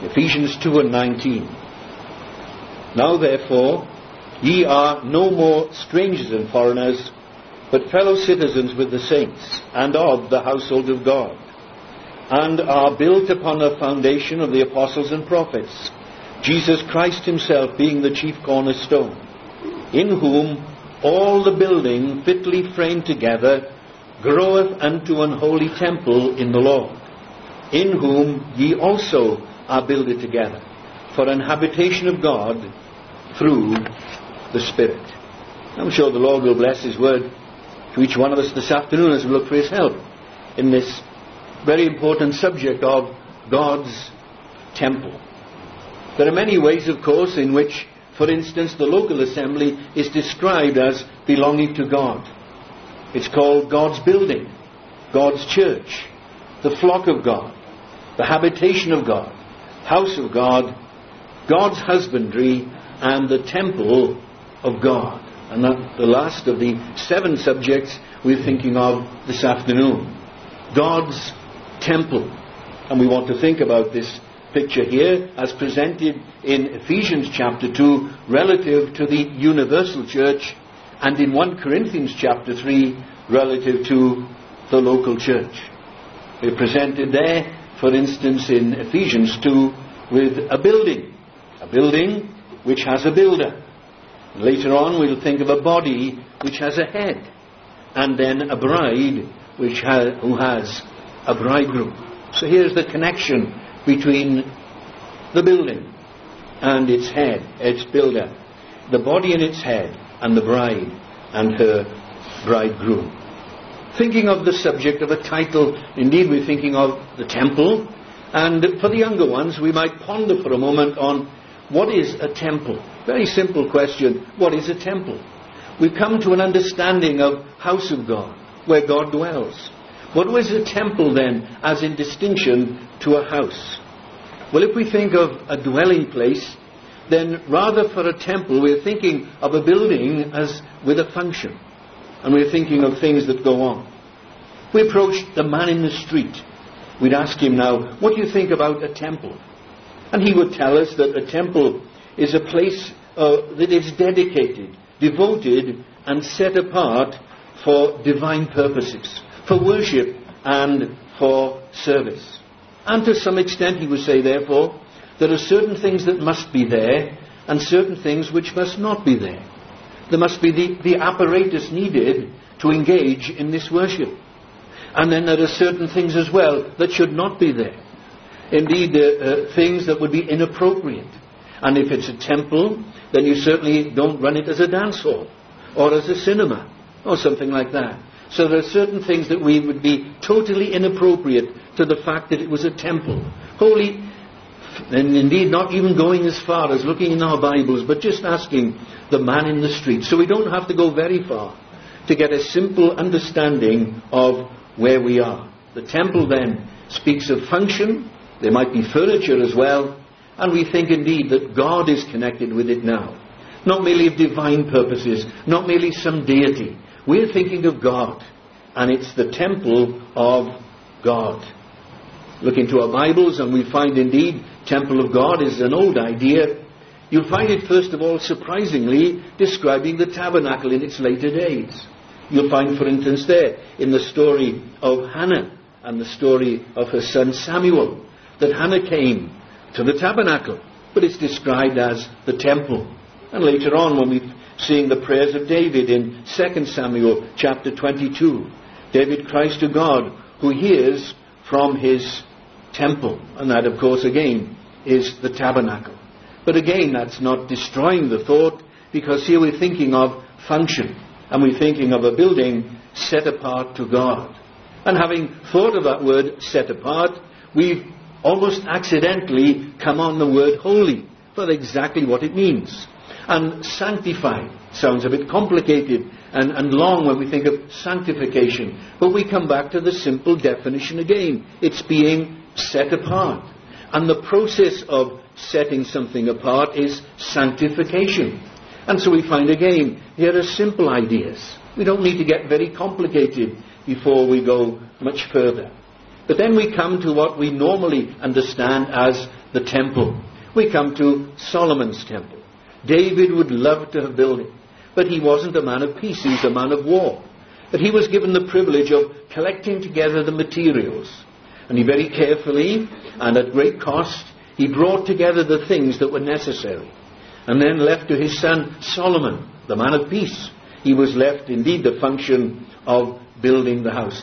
Ephesians 2 and 19. Now therefore, ye are no more strangers and foreigners, but fellow citizens with the saints, and of the household of God, and are built upon a foundation of the apostles and prophets, Jesus Christ himself being the chief cornerstone, in whom all the building fitly framed together groweth unto an holy temple in the Lord, in whom ye also are builded together for an habitation of God through the Spirit. I'm sure the Lord will bless his word to each one of us this afternoon as we look for his help in this very important subject of God's temple. There are many ways, of course, in which, for instance, the local assembly is described as belonging to God. It's called God's building, God's church, the flock of God, the habitation of God, house of God, God's husbandry, and the temple of God. And that's the last of the 7 subjects we're thinking of this afternoon. God's temple. And we want to think about this picture here as presented in Ephesians chapter 2 relative to the universal church, and in 1 Corinthians chapter 3 relative to the local church. We're presented there, for instance, in Ephesians 2 with a building which has a builder. Later on we'll think of a body which has a head, and then a bride who has a bridegroom. So here's the connection between the building and its head, its builder, the body and its head, and the bride and her bridegroom. Thinking of the subject of a title, indeed we're thinking of the temple, and for the younger ones we might ponder for a moment on what is a temple. Very simple question, what is a temple? We've come to an understanding of house of God, where God dwells. What was a temple then, as in distinction to a house? Well, if we think of a dwelling place, then rather for a temple we're thinking of a building as with a function, and we're thinking of things that go on. If we approached the man in the street, we'd ask him now, what do you think about a temple? And he would tell us that a temple is a place that is dedicated, devoted, and set apart for divine purposes, for worship and for service. And to some extent he would say, therefore, there are certain things that must be there and certain things which must not be there. There must be the apparatus needed to engage in this worship. And then there are certain things as well that should not be there. Indeed, things that would be inappropriate. And if it's a temple, then you certainly don't run it as a dance hall or as a cinema or something like that. So there are certain things that we would be totally inappropriate to the fact that it was a temple. Holy, and indeed not even going as far as looking in our Bibles, but just asking the man in the street. So we don't have to go very far to get a simple understanding of where we are. The temple then speaks of function. There might be furniture as well. And we think indeed that God is connected with it now. Not merely of divine purposes, not merely some deity. We're thinking of God. And it's the temple of God. Look into our Bibles and we find indeed temple of God is an old idea. You'll find it first of all surprisingly describing the tabernacle in its later days. You'll find, for instance, there in the story of Hannah and the story of her son Samuel, that Hannah came to the tabernacle, but it's described as the temple. And later on when we're seeing the prayers of David in 2 Samuel chapter 22, David cries to God who hears from his temple, and that of course again is the tabernacle. But again, that's not destroying the thought, because here we're thinking of function, and we're thinking of a building set apart to God. And having thought of that word set apart, we've almost accidentally come on the word holy for exactly what it means. And sanctified sounds a bit complicated and long when we think of sanctification. But we come back to the simple definition again. It's being set apart. And the process of setting something apart is sanctification. And so we find again, here are simple ideas. We don't need to get very complicated before we go much further. But then we come to what we normally understand as the temple. We come to Solomon's temple. David would love to have built it, but he wasn't a man of peace, he was a man of war. But he was given the privilege of collecting together the materials. And he very carefully, and at great cost, he brought together the things that were necessary. And then left to his son Solomon, the man of peace. He was left indeed the function of building the house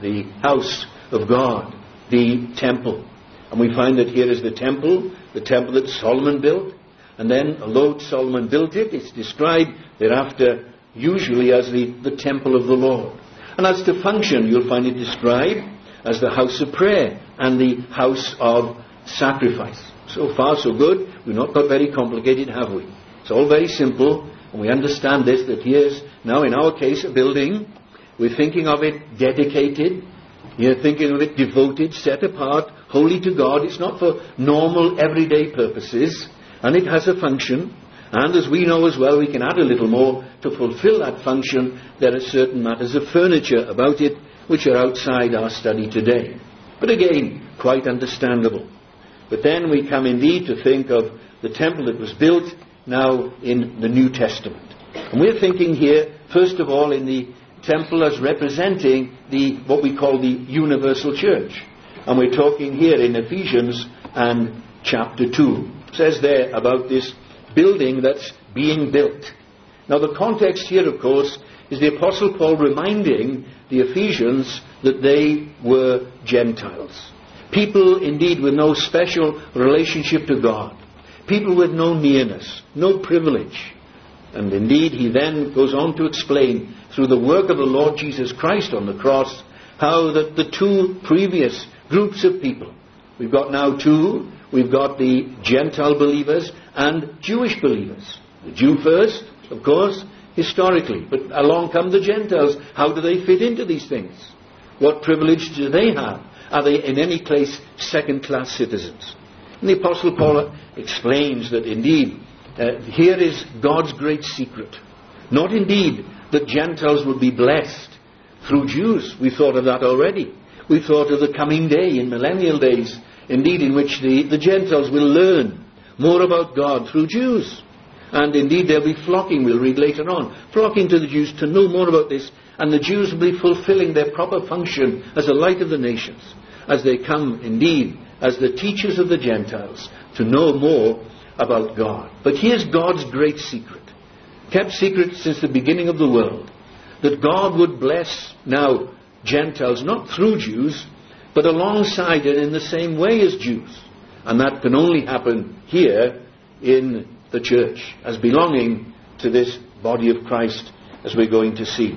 house of God, the temple. And we find that here is the temple that Solomon built. And then, although Solomon built it, it's described thereafter usually as the temple of the Lord. And as to function, you'll find it described as the house of prayer and the house of sacrifice. So far, so good. We've not got very complicated, have we? It's all very simple, and we understand this, that here's now, in our case, a building. We're thinking of it dedicated. You're thinking of it devoted, set apart, holy to God. It's not for normal, everyday purposes, and it has a function. And as we know as well, we can add a little more to fulfill that function. There are certain matters of furniture about it which are outside our study today. But again, quite understandable. But then we come indeed to think of the temple that was built now in the New Testament. And we're thinking here, first of all, in the temple as representing what we call the universal church. And we're talking here in Ephesians and chapter 2. It says there about this building that's being built. Now the context here, of course, is the Apostle Paul reminding the Ephesians that they were Gentiles. People indeed with no special relationship to God. People with no nearness, no privilege. And indeed he then goes on to explain through the work of the Lord Jesus Christ on the cross how that the two previous groups of people, we've got now two, we've got the Gentile believers and Jewish believers. The Jew first, of course, historically, but along come the Gentiles. How do they fit into these things? What privilege do they have? Are they in any case second-class citizens? And the Apostle Paul explains that indeed here is God's great secret. Not indeed that Gentiles would be blessed through Jews. We thought of that already. We thought of the coming day in millennial days, indeed in which the Gentiles will learn more about God through Jews. And indeed they'll be flocking, we'll read later on, flocking to the Jews to know more about this. And the Jews will be fulfilling their proper function as a light of the nations, as they come indeed as the teachers of the Gentiles to know more about God. But here's God's great secret, kept secret since the beginning of the world, that God would bless now Gentiles not through Jews, but alongside and in the same way as Jews. And that can only happen here in the church, as belonging to this body of Christ, as we're going to see.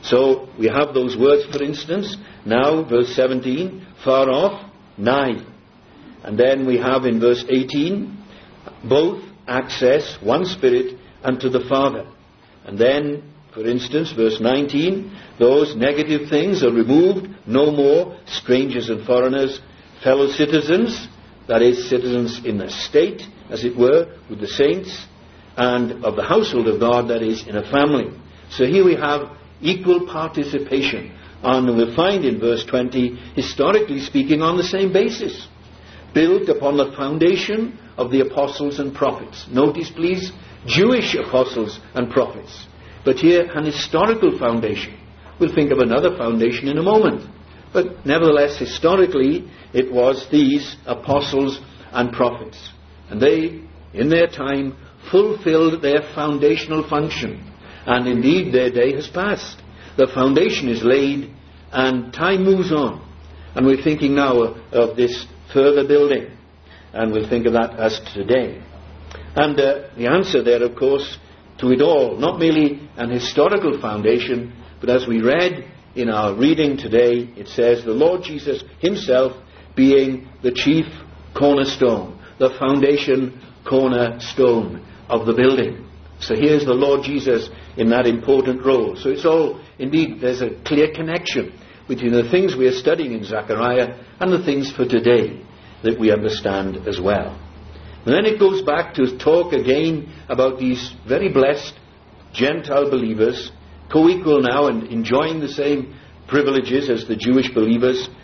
So we have those words, for instance, now, verse 17, far off, nigh. And then we have in verse 18, both access, one Spirit, unto the Father. And then, for instance, verse 19, those negative things are removed, no more strangers and foreigners, fellow citizens, that is, citizens in a state, as it were, with the saints, and of the household of God, that is, in a family. So here we have equal participation, and we'll find in verse 20, historically speaking, on the same basis, built upon the foundation of the apostles and prophets. Notice, please, Jewish apostles and prophets. But here, an historical foundation. We'll think of another foundation in a moment. But nevertheless, historically, it was these apostles and prophets. And they, in their time, fulfilled their foundational function. And indeed, their day has passed. The foundation is laid, and time moves on. And we're thinking now of this further building. And we'll think of that as today. And the answer there, of course, to it all, not merely an historical foundation, but as we read in our reading today, it says, the Lord Jesus himself being the chief cornerstone, the foundation cornerstone of the building. So here's the Lord Jesus in that important role. So it's all, indeed, there's a clear connection between the things we are studying in Zechariah and the things for today that we understand as well. And then it goes back to talk again about these very blessed Gentile believers, co-equal now and enjoying the same privileges as the Jewish believers,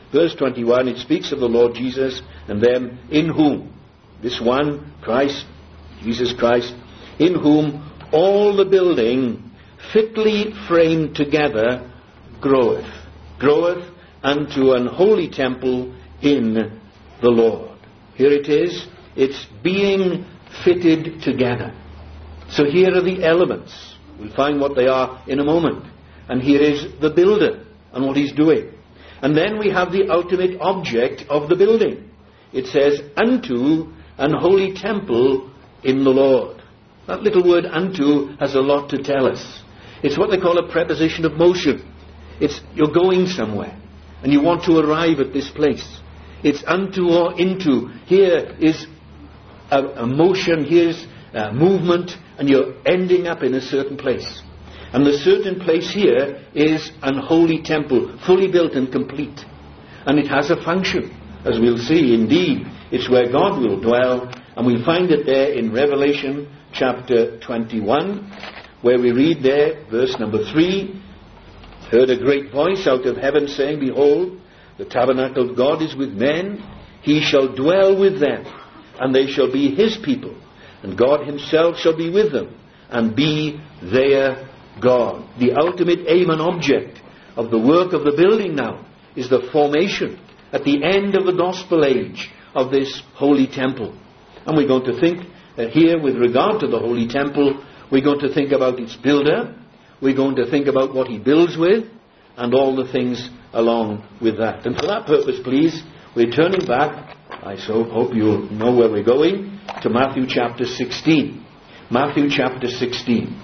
verse 21, it speaks of the Lord Jesus and them in whom, this one, Christ, Jesus Christ, in whom all the building fitly framed together groweth unto an holy temple in the Lord. Here it is, it's being fitted together. So here are the elements. We'll find what they are in a moment. And here is the builder and what he's doing. And then we have the ultimate object of the building. It says, unto an holy temple in the Lord. That little word unto has a lot to tell us. It's what they call a preposition of motion. It's you're going somewhere and you want to arrive at this place. It's unto or into. Here is a motion, here's a movement, and you're ending up in a certain place. And the certain place here is an holy temple, fully built and complete. And it has a function, as we'll see. Indeed, it's where God will dwell, and we'll find it there in Revelation chapter 21, where we read there, verse number 3, heard a great voice out of heaven saying, Behold, the tabernacle of God is with men, he shall dwell with them, and they shall be his people, and God himself shall be with them, and be their God. The ultimate aim and object of the work of the building now is the formation, at the end of the gospel age, of this holy temple. And we're going to think here with regard to the holy temple, we're going to think about its builder, we're going to think about what he builds with, and all the things along with that. And for that purpose, please, we're turning back, I so hope you'll know where we're going, to Matthew chapter 16. Matthew chapter 16.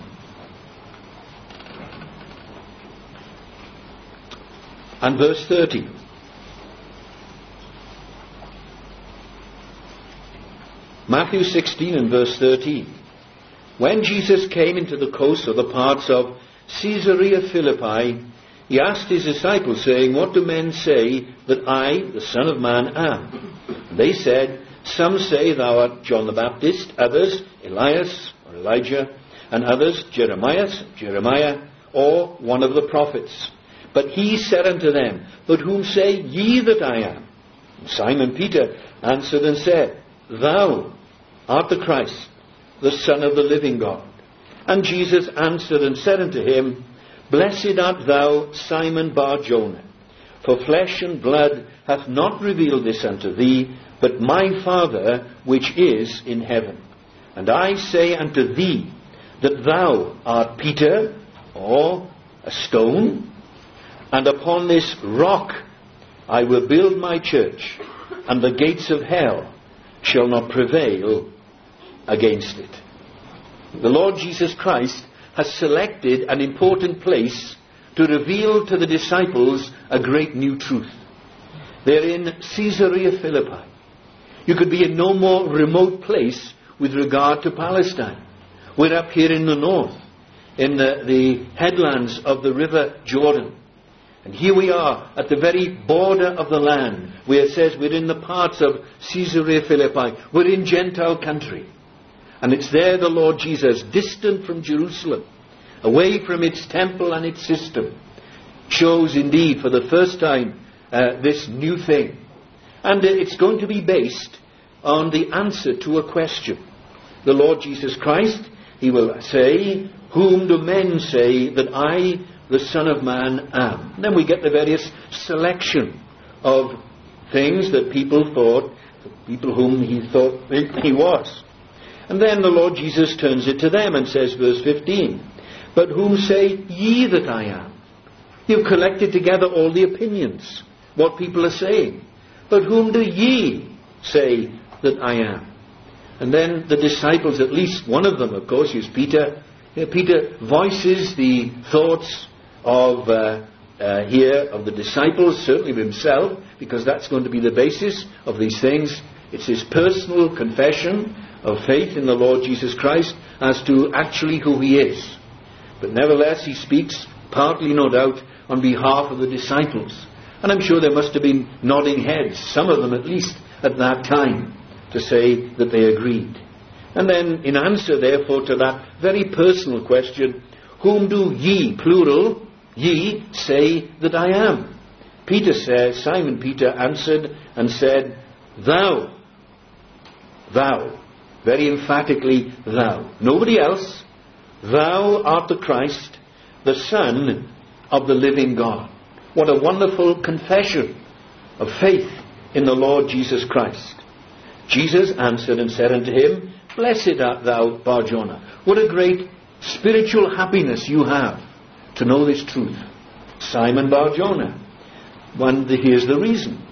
And verse 30. Matthew 16 and verse 13. When Jesus came into the coast of the parts of Caesarea Philippi, he asked his disciples, saying, What do men say that I, the Son of Man, am? And they said, Some say thou art John the Baptist, others Elias or Elijah, and others Jeremiah, or one of the prophets. But he said unto them, But whom say ye that I am? And Simon Peter answered and said, Thou art the Christ, the Son of the living God. And Jesus answered and said unto him, Blessed art thou, Simon Bar-Jonah, for flesh and blood hath not revealed this unto thee, but my Father which is in heaven. And I say unto thee, that thou art Peter, or a stone, and upon this rock I will build my church, and the gates of hell shall not prevail against it. The Lord Jesus Christ has selected an important place to reveal to the disciples a great new truth. They're in Caesarea Philippi. You could be in no more remote place with regard to Palestine. We're up here in the north, in the headlands of the river Jordan. And here we are at the very border of the land, where it says we're in the parts of Caesarea Philippi. We're in Gentile country. And it's there the Lord Jesus, distant from Jerusalem, away from its temple and its system, shows indeed for the first time this new thing. And it's going to be based on the answer to a question. The Lord Jesus Christ, he will say, Whom do men say that I, the Son of Man, am? And then we get the various selection of things that people thought, people whom he thought he was. And then the Lord Jesus turns it to them and says, verse 15, But whom say ye that I am? You've collected together all the opinions, what people are saying. But whom do ye say that I am? And then the disciples, at least one of them, of course, is Peter. Peter voices the thoughts of of the disciples, certainly of himself, because that's going to be the basis of these things. It's his personal confession of faith in the Lord Jesus Christ as to actually who he is. But nevertheless, he speaks, partly no doubt, on behalf of the disciples. And I'm sure there must have been nodding heads, some of them at least, at that time, to say that they agreed. And then, in answer, therefore, to that very personal question, Whom do ye, plural, ye, say that I am? Peter says, Simon Peter answered and said, Thou, very emphatically thou, nobody else, thou art the Christ, the Son of the living God. What a wonderful confession of faith in the Lord Jesus Christ. Jesus answered and said unto him, Blessed art thou, Bar-Jonah. What a great spiritual happiness you have to know this truth. Simon Bar-Jonah. Here's the reason.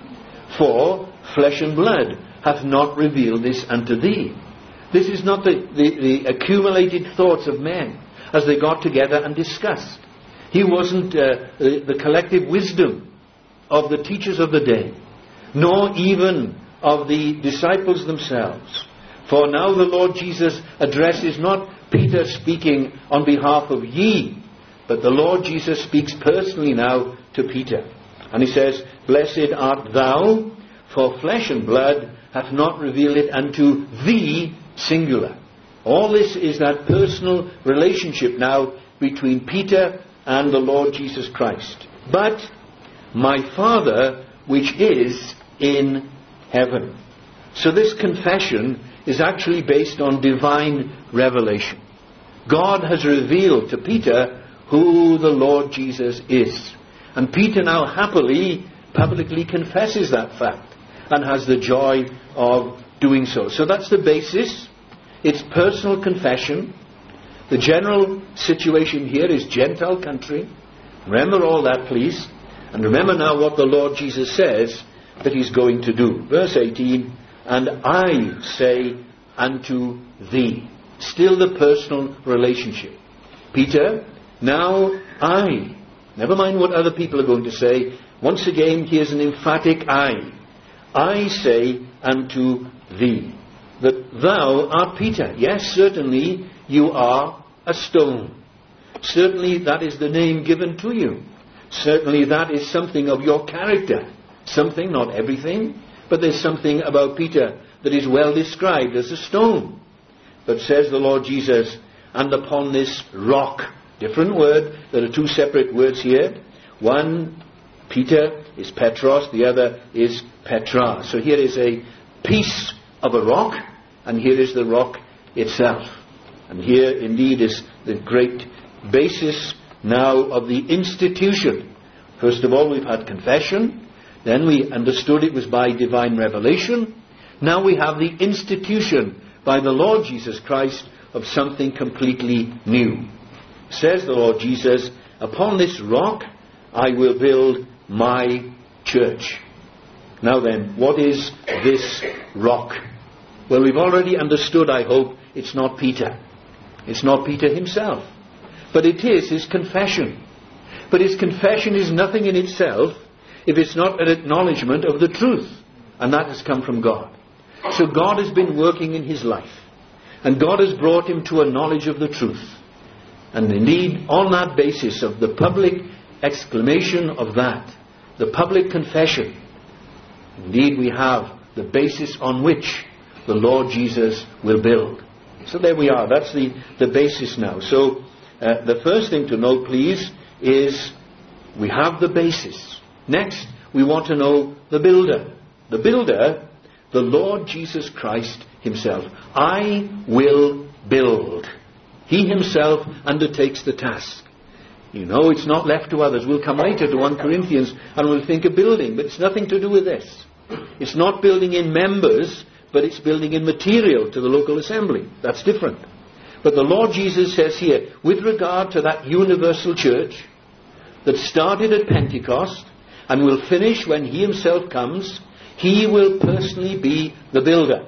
For flesh and blood hath not revealed this unto thee. This is not the accumulated thoughts of men as they got together and discussed. He wasn't the collective wisdom of the teachers of the day, nor even of the disciples themselves. For now the Lord Jesus addresses not Peter speaking on behalf of ye, but the Lord Jesus speaks personally now to Peter. And he says, Blessed art thou, for flesh and blood hath not revealed it unto thee, singular. All this is that personal relationship now between Peter and the Lord Jesus Christ. But my Father which is in heaven. So this confession is actually based on divine revelation. God has revealed to Peter who the Lord Jesus is. And Peter now happily, publicly confesses that fact and has the joy of doing so. So that's the basis. It's personal confession. The general situation here is Gentile country. Remember all that, please. And remember now what the Lord Jesus says that he's going to do. Verse 18, And I say unto thee. Still the personal relationship. Peter, now I. Never mind what other people are going to say. Once again, here's an emphatic I. I say unto thee, that thou art Peter. Yes, certainly you are a stone. Certainly that is the name given to you. Certainly that is something of your character. Something, not everything, but there's something about Peter that is well described as a stone. But says the Lord Jesus, and upon this rock, different word, there are two separate words here. One, Peter, is Petros, the other is Petra. So here is a piece of a rock, and here is the rock itself. And here indeed is the great basis now of the institution. First of all, we've had confession. Then we understood it was by divine revelation. Now we have the institution by the Lord Jesus Christ of something completely new. Says the Lord Jesus, upon this rock I will build my church. Now then, what is this rock? Well, we've already understood, I hope, it's not Peter. It's not Peter himself. But it is his confession. But his confession is nothing in itself if it's not an acknowledgement of the truth. And that has come from God. So God has been working in his life. And God has brought him to a knowledge of the truth. And indeed, on that basis of the public exclamation of that, the public confession, indeed we have the basis on which the Lord Jesus will build. So there we are. That's the basis now. So the first thing to know, please, is we have the basis. Next, we want to know the builder. The builder, the Lord Jesus Christ himself. I will build. He himself undertakes the task. You know, it's not left to others. We'll come later to 1 Corinthians and we'll think of building, but it's nothing to do with this. It's not building in members, but it's building in material to the local assembly. That's different. But the Lord Jesus says here, with regard to that universal church that started at Pentecost and will finish when he himself comes, he will personally be the builder.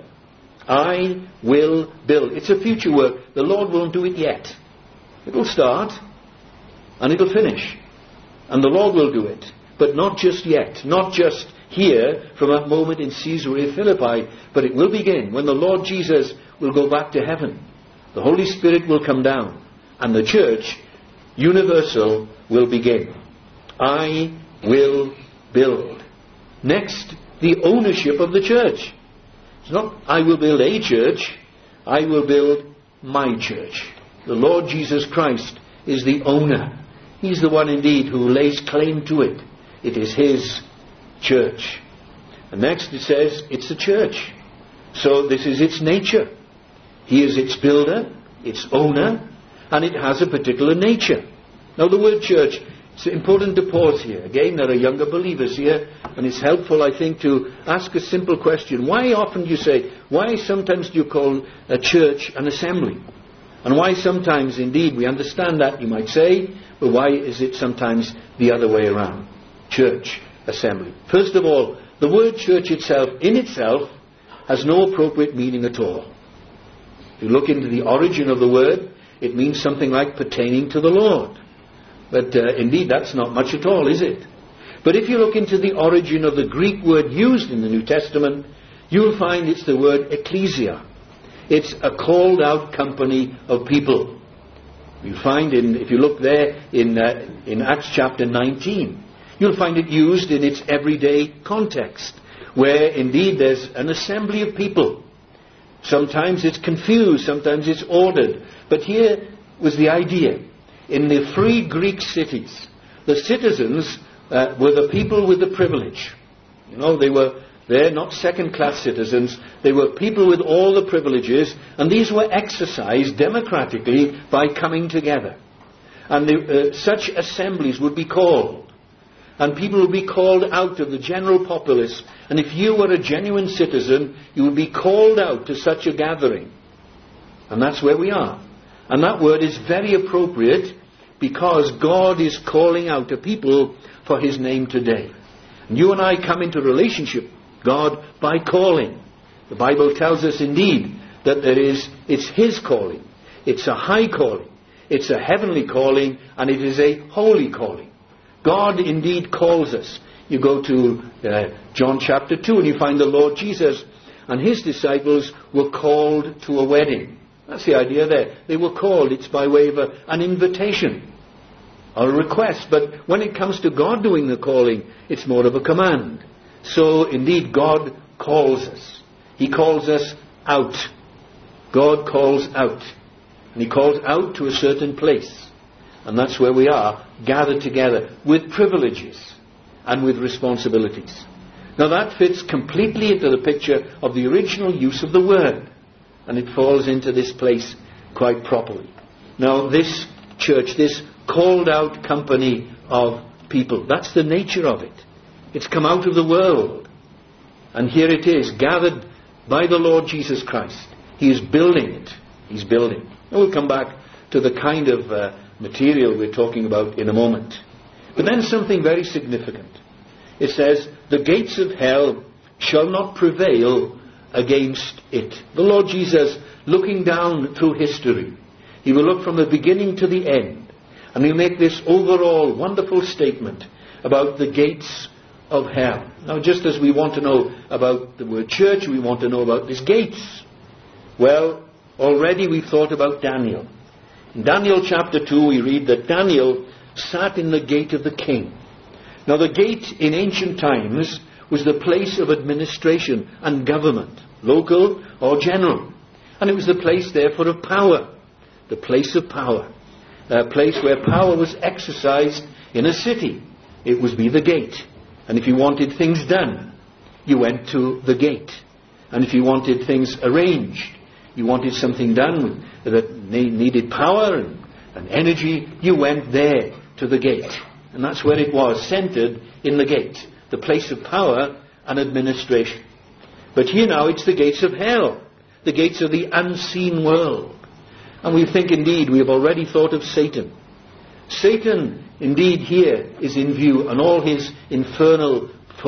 I will build. It's a future work. The Lord won't do it yet. It'll start and it'll finish. And the Lord will do it. But not just yet. Not just here from that moment in Caesarea Philippi. But it will begin when the Lord Jesus will go back to heaven. The Holy Spirit will come down. And the church, universal, will begin. I will build. Next, the ownership of the church. It's not, I will build a church. I will build my church. The Lord Jesus Christ is the owner. He's the one indeed who lays claim to it. It is His church. And next it says it's a church. So this is its nature. He is its builder, its owner, and it has a particular nature. Now the word church, it's important to pause here. Again, there are younger believers here, and it's helpful, I think, to ask a simple question. Why sometimes do you call a church an assembly? And why sometimes, indeed, we understand that, you might say, but why is it sometimes the other way around? Church, assembly. First of all, the word church itself, in itself, has no appropriate meaning at all. If you look into the origin of the word, it means something like pertaining to the Lord. But indeed, that's not much at all, is it? But if you look into the origin of the Greek word used in the New Testament, you'll find it's the word ecclesia. It's a called out company of people. You find if you look there in Acts chapter 19, you'll find it used in its everyday context, where indeed there's an assembly of people. Sometimes it's confused, sometimes it's ordered. But here was the idea. In the free Greek cities, the citizens were the people with the privilege. You know, they're not second-class citizens. They were people with all the privileges, and these were exercised democratically by coming together. And such assemblies would be called. And people would be called out of the general populace. And if you were a genuine citizen, you would be called out to such a gathering. And that's where we are. And that word is very appropriate because God is calling out a people for His name today. And you and I come into relationship with God by calling. The Bible tells us indeed that it's His calling. It's a high calling. It's a heavenly calling, and it is a holy calling. God indeed calls us. You go to John chapter 2 and you find the Lord Jesus and His disciples were called to a wedding. That's the idea there. They were called. It's by way of an invitation or a request. But when it comes to God doing the calling, it's more of a command. So indeed God calls us. He calls us out. God calls out. And He calls out to a certain place. And that's where we are, gathered together with privileges and with responsibilities. Now that fits completely into the picture of the original use of the word. And it falls into this place quite properly. Now this church, this called out company of people, that's the nature of it. It's come out of the world. And here it is, gathered by the Lord Jesus Christ. He is building it. He's building. And we'll come back to the kind of material we're talking about in a moment. But then something very significant. It says, the gates of hell shall not prevail against it. The Lord Jesus, looking down through history, He will look from the beginning to the end, and He'll make this overall wonderful statement about the gates of hell. Now, just as we want to know about the word church, we want to know about these gates. Well, already we've thought about Daniel. In Daniel chapter 2, we read that Daniel sat in the gate of the king. Now, the gate in ancient times was the place of administration and government, local or general. And it was the place, therefore, of power. The place of power. A place where power was exercised in a city. It would be the gate. And if you wanted things done, you went to the gate. And if you wanted things arranged, you wanted something done that needed power and energy, you went there to the gate. And that's where it was, centered in the gate. The place of power and administration. But here now it's the gates of hell. The gates of the unseen world. And we think indeed we have already thought of Satan. Satan indeed here is in view, and all his infernal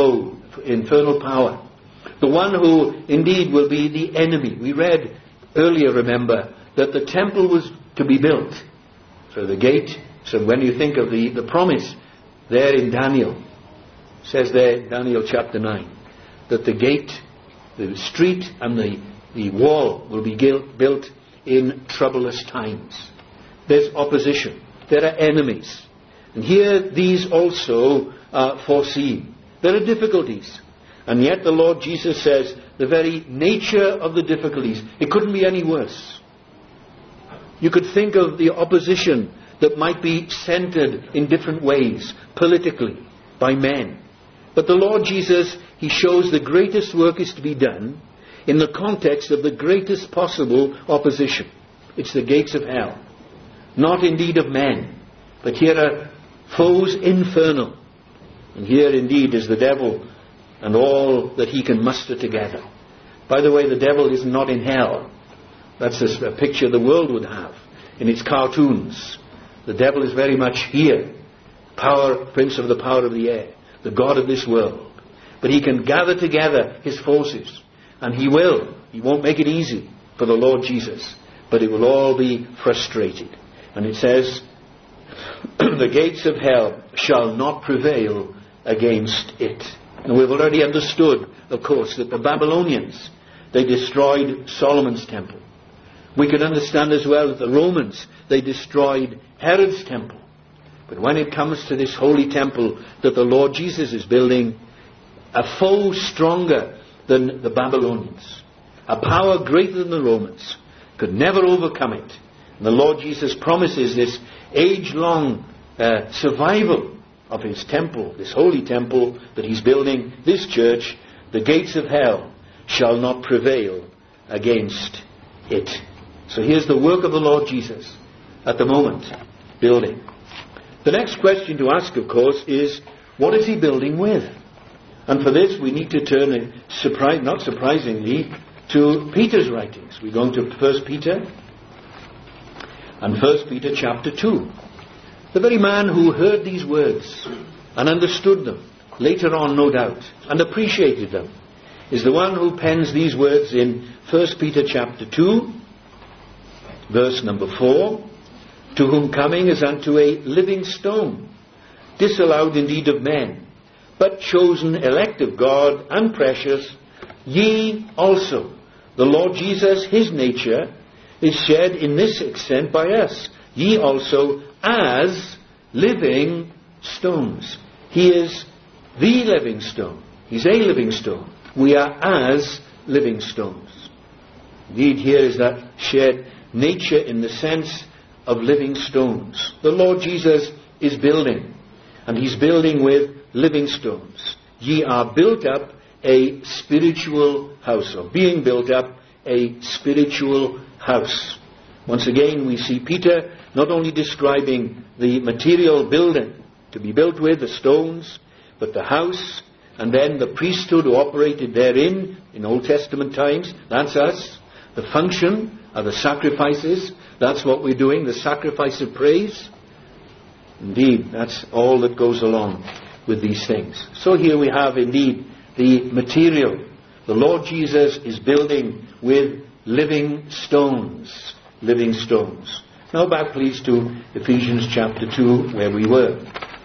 power. The one who indeed will be the enemy. We read earlier, remember, that the temple was to be built. So the gate, so when you think of the promise there in Daniel, says there, Daniel chapter 9, that the gate, the street and the wall will be built in troublous times. There's opposition. There are enemies. And here these also are foreseen. There are difficulties. And yet the Lord Jesus says the very nature of the difficulties, it couldn't be any worse. You could think of the opposition that might be centered in different ways, politically, by men. But the Lord Jesus, he shows the greatest work is to be done in the context of the greatest possible opposition. It's the gates of hell. Not indeed of men, but here are foes infernal. And here indeed is the devil and all that he can muster together. By the way, the devil is not in hell. That's a picture the world would have in its cartoons. The devil is very much here. Prince of the power of the air. The God of this world. But he can gather together his forces. And he will. He won't make it easy for the Lord Jesus. But it will all be frustrated. And it says, the gates of hell shall not prevail against it. And we've already understood, of course, that the Babylonians, they destroyed Solomon's temple. We can understand as well that the Romans, they destroyed Herod's temple. But when it comes to this holy temple that the Lord Jesus is building, a foe stronger than the Babylonians, a power greater than the Romans, could never overcome it. And the Lord Jesus promises this age-long survival of his temple, this holy temple that he's building, this church. The gates of hell shall not prevail against it. So here's the work of the Lord Jesus at the moment, building. The next question to ask, of course, is what is he building with? And for this we need to turn, not surprisingly, to Peter's writings. We're going to 1 Peter and 1 Peter chapter 2. The very man who heard these words and understood them, later on no doubt, and appreciated them, is the one who pens these words in 1 Peter chapter 2, verse number 4, to whom coming is unto a living stone, disallowed indeed of men, but chosen, elect of God, and precious, ye also, the Lord Jesus, his nature, is shed in this extent by us, ye also as living stones. He is the living stone. He's a living stone. We are as living stones. Indeed, here is that shared nature in the sense of living stones. The Lord Jesus is building, and he's building with living stones. Ye are built up a spiritual house, or being built up a spiritual house. Once again, we see Peter not only describing the material building to be built with, the stones, but the house, and then the priesthood who operated therein in Old Testament times. That's us. The function are the sacrifices. That's what we're doing, the sacrifice of praise. Indeed, that's all that goes along with these things. So here we have indeed the material. The Lord Jesus is building with living stones. Living stones. Now back please to Ephesians chapter 2, where we were.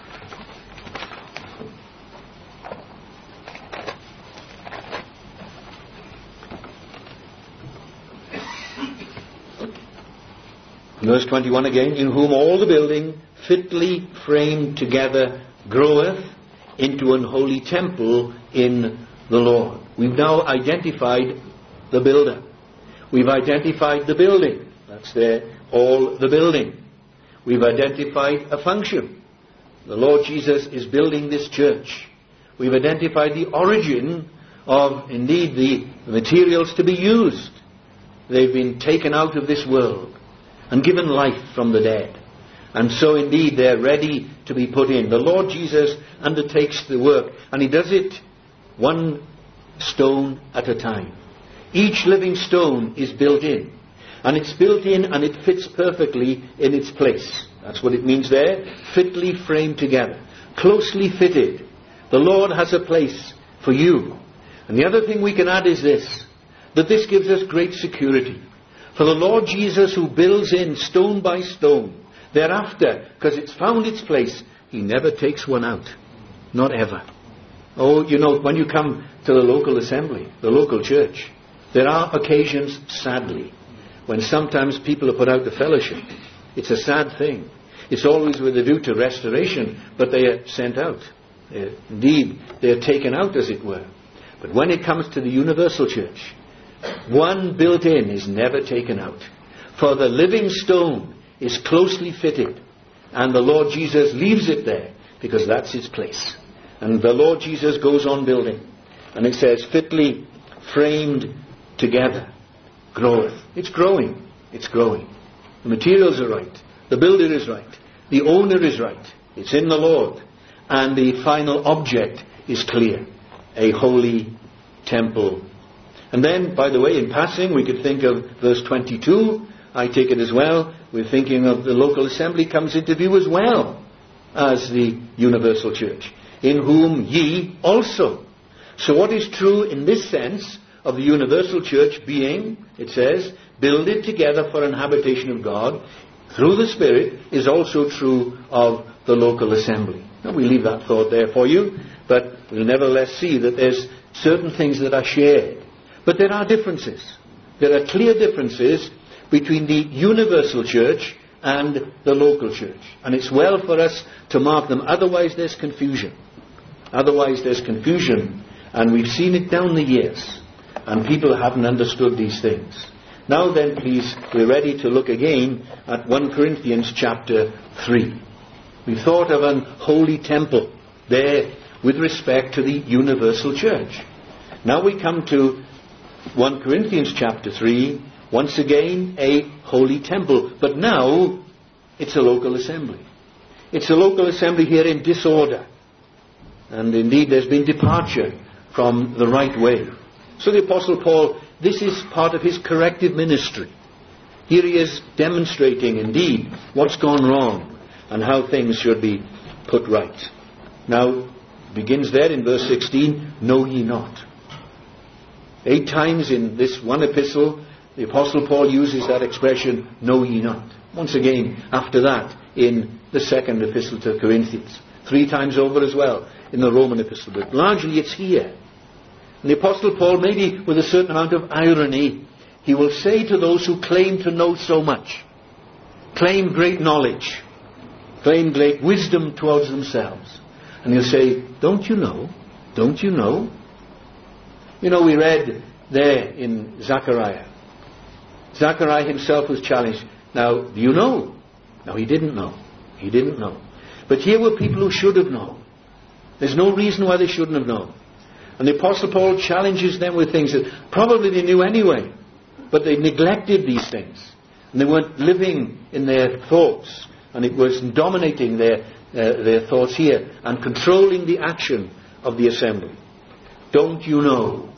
Verse 21 again, in whom all the building fitly framed together groweth into an holy temple in the Lord. We've now identified the builder. We've identified the building. That's there, all the building. We've identified a function. The Lord Jesus is building this church. We've identified the origin of, indeed, the materials to be used. They've been taken out of this world and given life from the dead. And so indeed they're ready to be put in. The Lord Jesus undertakes the work, and he does it one stone at a time. Each living stone is built in. And it's built in and it fits perfectly in its place. That's what it means there. Fitly framed together. Closely fitted. The Lord has a place for you. And the other thing we can add is this, that this gives us great security. For the Lord Jesus, who builds in stone by stone, thereafter, because it's found its place, he never takes one out. Not ever. Oh, you know, when you come to the local assembly, the local church, there are occasions, sadly, when sometimes people are put out of fellowship. It's a sad thing. It's always with a view to restoration, but they are sent out. Indeed, they are taken out, as it were. But when it comes to the universal church, one built in is never taken out. For the living stone is closely fitted, and the Lord Jesus leaves it there because that's its place. And the Lord Jesus goes on building. And it says, fitly framed together, groweth. It's growing. It's growing. The materials are right. The builder is right. The owner is right. It's in the Lord. And the final object is clear. A holy temple. And then, by the way, in passing, we could think of verse 22. I take it as well. We're thinking of the local assembly comes into view as well as the universal church. In whom ye also. So what is true in this sense of the universal church being, it says, builded together for an habitation of God through the Spirit, is also true of the local assembly. Now we leave that thought there for you, but we'll nevertheless see that there's certain things that are shared. But there are differences. There are clear differences between the universal church and the local church. And it's well for us to mark them, otherwise there's confusion. Otherwise there's confusion, and we've seen it down the years, and people haven't understood these things. Now then, please, we're ready to look again at 1 Corinthians chapter 3. We've thought of an holy temple there with respect to the universal church. Now we come to 1 Corinthians chapter 3, once again a holy temple, but now it's a local assembly. It's a local assembly here in disorder. And indeed there's been departure from the right way. So the Apostle Paul, this is part of his corrective ministry. Here he is demonstrating indeed what's gone wrong and how things should be put right. Now, begins there in verse 16, know ye not. 8 times in this one epistle, the Apostle Paul uses that expression, know ye not. Once again, after that, in the second epistle to Corinthians. 3 times over as well in the Roman epistle, but largely it's here. And the Apostle Paul, maybe with a certain amount of irony, he will say to those who claim to know so much, claim great knowledge, claim great wisdom towards themselves, and he'll say, don't you know? Don't you know? You know, we read there in Zechariah. Zechariah himself was challenged. Now, do you know? No, he didn't know. He didn't know. But here were people who should have known. There's no reason why they shouldn't have known. And the Apostle Paul challenges them with things that probably they knew anyway, but they neglected these things. And they weren't living in their thoughts, and it was dominating their thoughts here and controlling the action of the assembly. Don't you know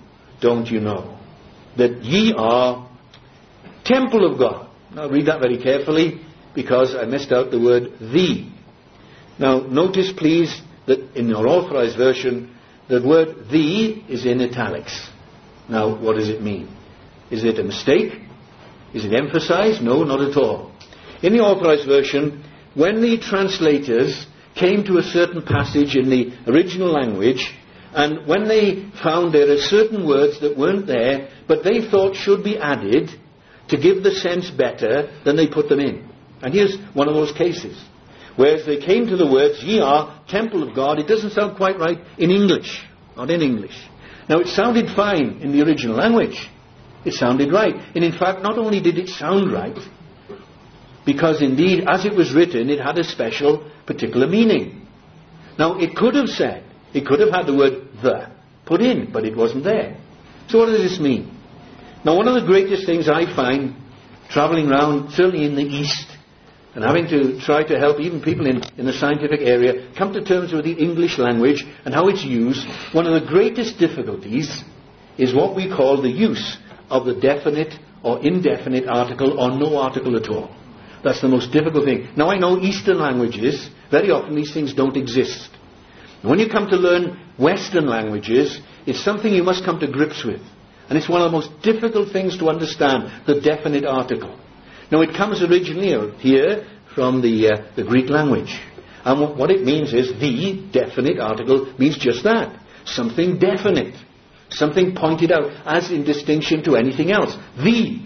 that ye are temple of God? Now read that very carefully, because I missed out the word the. Now notice please that in your authorized version, the word the is in italics. Now what does it mean? Is it a mistake? Is it emphasized? No, not at all. In the authorized version, when the translators came to a certain passage in the original language, and when they found there are certain words that weren't there, but they thought should be added to give the sense better, then they put them in. And here's one of those cases. Whereas they came to the words, ye are temple of God, it doesn't sound quite right in English. Not in English. Now it sounded fine in the original language. It sounded right. And in fact, not only did it sound right, because indeed, as it was written, it had a special, particular meaning. Now it could have said, it could have had the word the put in, but it wasn't there. So what does this mean? Now one of the greatest things I find travelling around, certainly in the East, and having to try to help even people in the scientific area come to terms with the English language and how it's used, one of the greatest difficulties is what we call the use of the definite or indefinite article or no article at all. That's the most difficult thing. Now I know Eastern languages, very often these things don't exist. When you come to learn Western languages, it's something you must come to grips with. And it's one of the most difficult things to understand, the definite article. Now it comes originally here from the Greek language. And what it means is the definite article means just that. Something definite. Something pointed out as in distinction to anything else. The.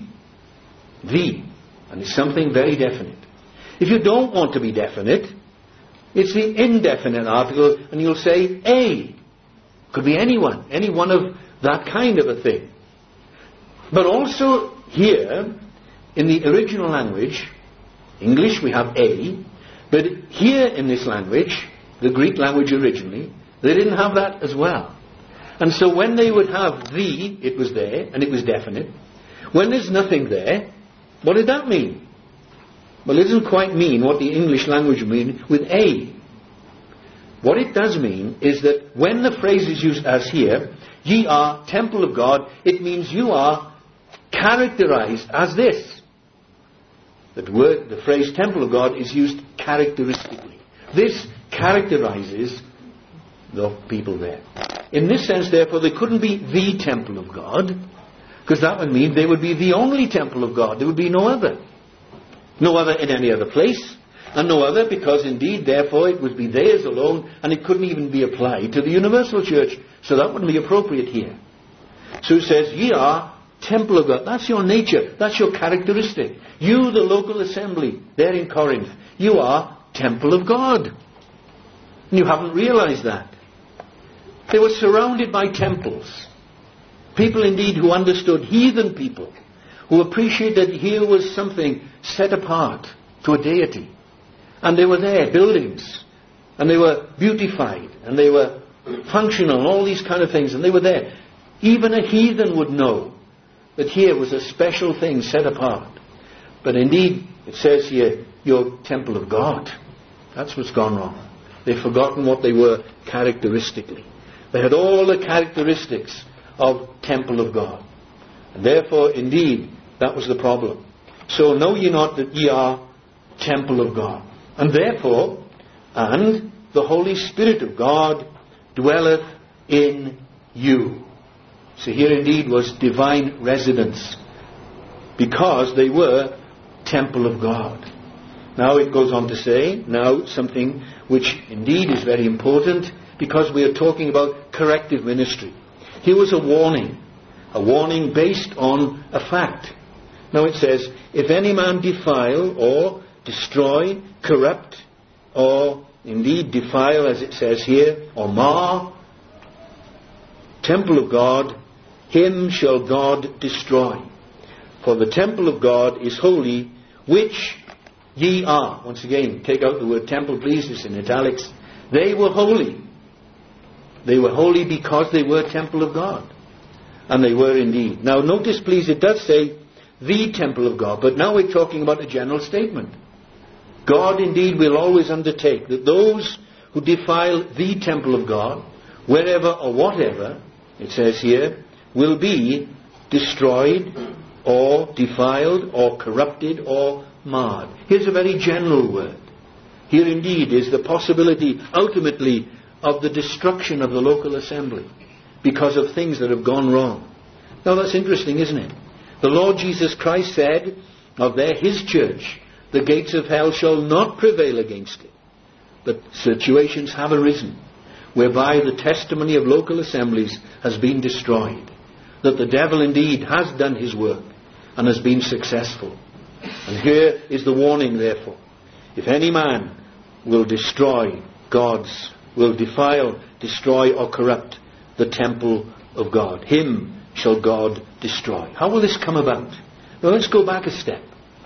And it's something very definite. If you don't want to be definite, it's the indefinite article, and you'll say a. Could be anyone. Any one of that kind of a thing. But also here, in the original language, English, we have a, but here in this language, the Greek language originally, They didn't have that as well. And so when they would have the, it was there, and it was definite. When there's nothing there, what did that mean? Well, it doesn't quite mean what the English language would mean with a. What it does mean is that when the phrase is used as here, ye are temple of God, it means you are characterized as this. The phrase temple of God is used characteristically. This characterizes the people there. In this sense, therefore, they couldn't be the temple of God, because that would mean they would be the only temple of God. There would be no other. No other in any other place, and no other because indeed, therefore, it would be theirs alone, and it couldn't even be applied to the universal church. So that wouldn't be appropriate here. So it says, ye are temple of God. That's your nature. That's your characteristic. You, the local assembly, there in Corinth, you are temple of God. And you haven't realized that. They were surrounded by temples. People indeed who understood, heathen people, who appreciated here was something set apart to a deity. And they were there, buildings. And they were beautified. And they were functional and all these kind of things. And they were there. Even a heathen would know that here was a special thing set apart. But indeed, it says here, you're temple of God. That's what's gone wrong. They've forgotten what they were characteristically. They had all the characteristics of temple of God. And therefore, indeed, that was the problem. So know ye not that ye are temple of God. And therefore, and the Holy Spirit of God dwelleth in you. So here indeed was divine residence, because they were temple of God. Now it goes on to say, now something which indeed is very important, because we are talking about corrective ministry. Here was a warning based on a fact. Now it says, if any man defile or destroy, corrupt, or indeed defile, as it says here, or mar, temple of God, him shall God destroy. For the temple of God is holy, which ye are. Once again, take out the word temple, please. It's in italics. They were holy. They were holy because they were temple of God. And they were indeed. Now notice, please, it does say the temple of God. But now we're talking about a general statement. God indeed will always undertake that those who defile the temple of God, wherever or whatever, it says here, will be destroyed or defiled or corrupted or marred. Here's a very general word. Here indeed is the possibility ultimately of the destruction of the local assembly because of things that have gone wrong. Now that's interesting, isn't it? The Lord Jesus Christ said of his church, the gates of hell shall not prevail against it. But situations have arisen whereby the testimony of local assemblies has been destroyed. That the devil indeed has done his work and has been successful. And here is the warning, therefore. If any man will destroy will defile, destroy or corrupt the temple of God, him shall God destroy. How will this come about? Now let's go back a step.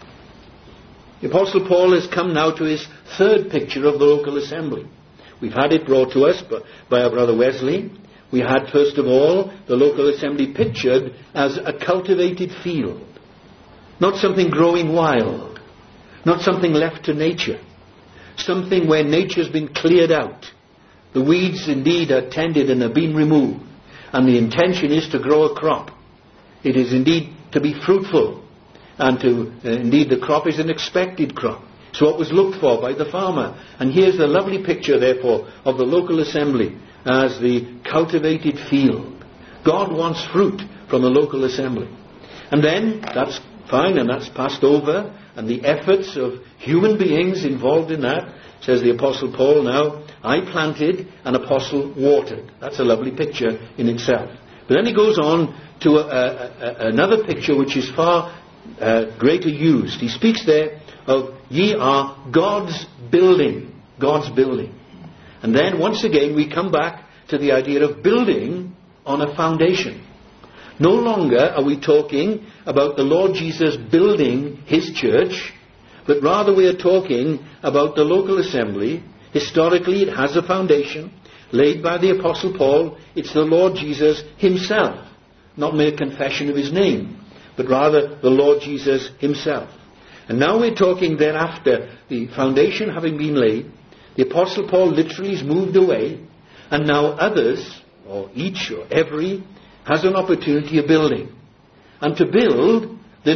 The Apostle Paul has come now to his third picture of the local assembly. We've had it brought to us by our brother Wesley. We had, first of all, the local assembly pictured as a cultivated field. Not something growing wild. Not something left to nature. Something where nature's been cleared out. The weeds indeed are tended and have been removed. And the intention is to grow a crop. It is indeed to be fruitful. And indeed the crop is an expected crop. It's what was looked for by the farmer. And here's the lovely picture, therefore, of the local assembly as the cultivated field. God wants fruit from the local assembly. And then, that's fine, and that's passed over. And the efforts of human beings involved in that, says the Apostle Paul now, I planted, an apostle watered. That's a lovely picture in itself. But then he goes on to another picture which is far greater used. He speaks there of ye are God's building. God's building. And then once again we come back to the idea of building on a foundation. No longer are we talking about the Lord Jesus building his church, but rather we are talking about the local assembly. Historically it has a foundation, laid by the Apostle Paul. It's the Lord Jesus himself, not mere confession of his name, but rather the Lord Jesus himself. And now we're talking thereafter, the foundation having been laid, the Apostle Paul literally is moved away, and now others, or each or every, has an opportunity of building. And to build, we're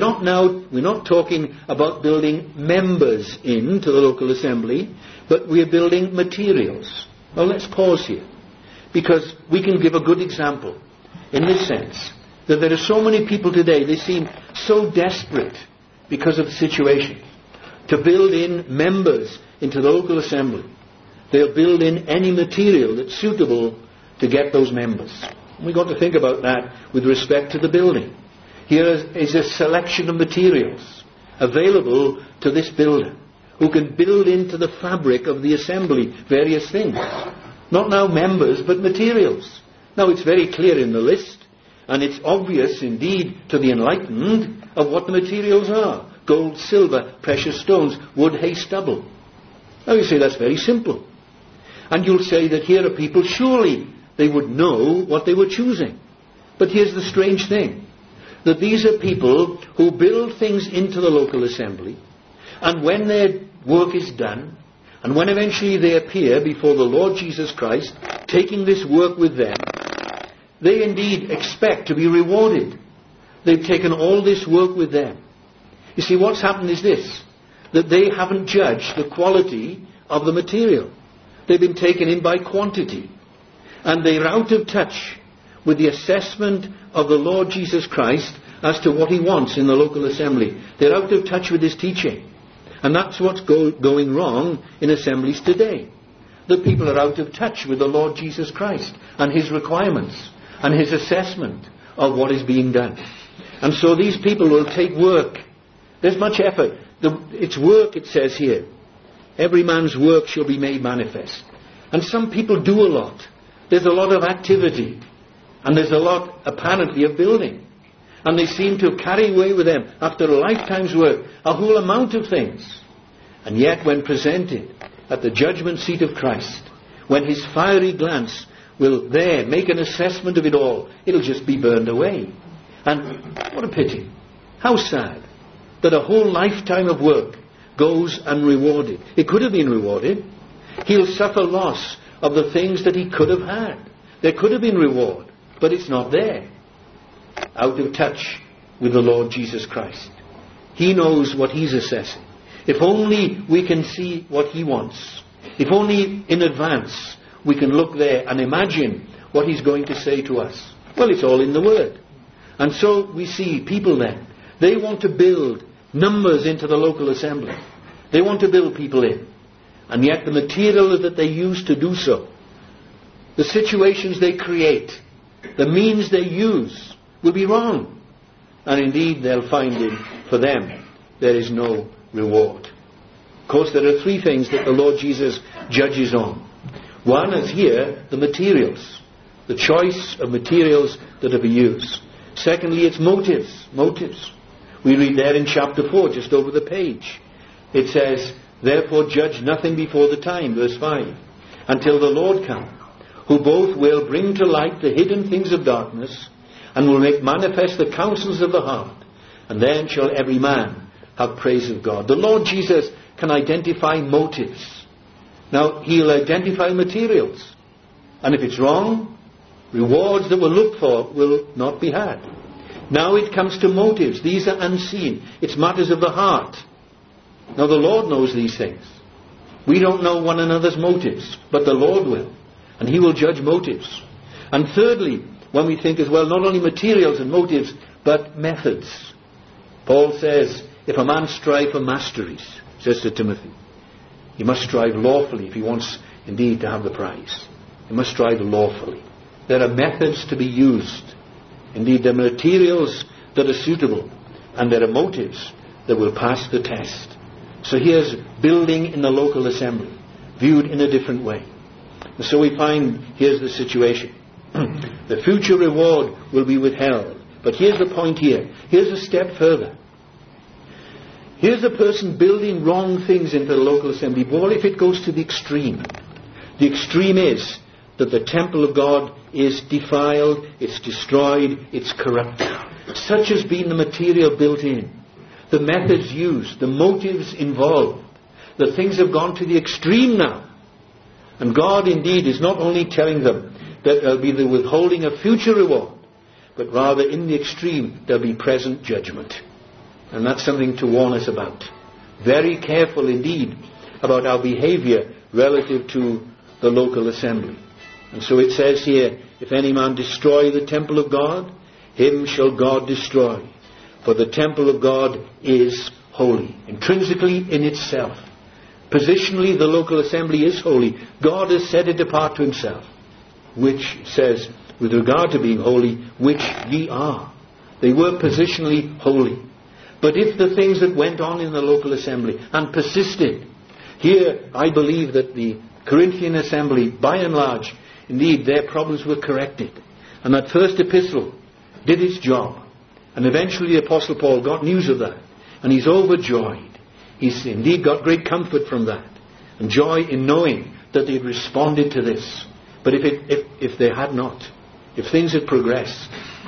not talking about building members into the local assembly, but we're building materials. Now let's pause here, because we can give a good example in this sense, that there are so many people today, they seem so desperate because of the situation, to build in members into the local assembly. They'll build in any material that's suitable to get those members. We've got to think about that with respect to the building. Here is a selection of materials available to this builder, who can build into the fabric of the assembly various things. Not now members, but materials. Now it's very clear in the list, and it's obvious indeed to the enlightened of what the materials are. Gold, silver, precious stones, wood, hay, stubble. Now you say that's very simple. And you'll say that here are people, surely they would know what they were choosing. But here's the strange thing, that these are people who build things into the local assembly, and when their work is done, and when eventually they appear before the Lord Jesus Christ, taking this work with them, they indeed expect to be rewarded. They've taken all this work with them. You see, what's happened is this, that they haven't judged the quality of the material. They've been taken in by quantity. And they're out of touch with the assessment of the Lord Jesus Christ as to what he wants in the local assembly. They're out of touch with his teaching. And that's what's going wrong in assemblies today. The people are out of touch with the Lord Jesus Christ and his requirements and his assessment of what is being done. And so these people will take work. There's much effort. It's work, it says here. Every man's work shall be made manifest. And some people do a lot. There's a lot of activity. And there's a lot, apparently, of building. And they seem to carry away with them, after a lifetime's work, a whole amount of things. And yet, when presented at the judgment seat of Christ, when his fiery glance will there make an assessment of it all, it'll just be burned away. And what a pity. How sad that a whole lifetime of work goes unrewarded. It could have been rewarded. He'll suffer loss of the things that he could have had. There could have been reward, but it's not there. Out of touch with the Lord Jesus Christ. He knows what he's assessing. If only we can see what he wants. If only in advance we can look there and imagine what he's going to say to us. Well, it's all in the Word. And so we see people then, they want to build numbers into the local assembly. They want to build people in. And yet the material that they use to do so, the situations they create, the means they use, will be wrong. And indeed they'll find for them there is no reward. Of course, there are three things that the Lord Jesus judges on. One is here, the materials. The choice of materials that are to be used. Secondly, it's motives. Motives. We read there in chapter 4, just over the page. It says, therefore judge nothing before the time, verse 5, until the Lord come, who both will bring to light the hidden things of darkness, and will make manifest the counsels of the heart, and then shall every man have praise of God. The Lord Jesus can identify motives. Now, he'll identify materials. And if it's wrong, rewards that were looked for will not be had. Now it comes to motives. These are unseen. It's matters of the heart. Now the Lord knows these things. We don't know one another's motives, but the Lord will. And he will judge motives. And thirdly, when we think as well, not only materials and motives, but methods. Paul says, if a man strive for masteries, says to Timothy, he must strive lawfully if he wants indeed to have the prize. He must strive lawfully. There are methods to be used. Indeed, there are materials that are suitable, and there are motives that will pass the test. So here's building in the local assembly, viewed in a different way. And so we find, here's the situation. The future reward will be withheld. But here's the point here. Here's a step further. Here's a person building wrong things into the local assembly. But what if it goes to the extreme? The extreme is that the temple of God is defiled, it's destroyed, it's corrupted. Such has been the material built in, the methods used, the motives involved. The things have gone to the extreme now. And God indeed is not only telling them that there'll be the withholding of future reward, but rather in the extreme there'll be present judgment. And that's something to warn us about. Very careful indeed about our behavior relative to the local assembly. And so it says here, if any man destroy the temple of God, him shall God destroy. For the temple of God is holy, intrinsically in itself. Positionally, the local assembly is holy. God has set it apart to himself, which says, with regard to being holy, which ye are. They were positionally holy. But if the things that went on in the local assembly and persisted, here I believe that the Corinthian assembly, by and large, indeed their problems were corrected. And that first epistle did its job. And eventually the Apostle Paul got news of that. And he's overjoyed. He's indeed got great comfort from that. And joy in knowing that they had responded to this. But if they had not, if things had progressed,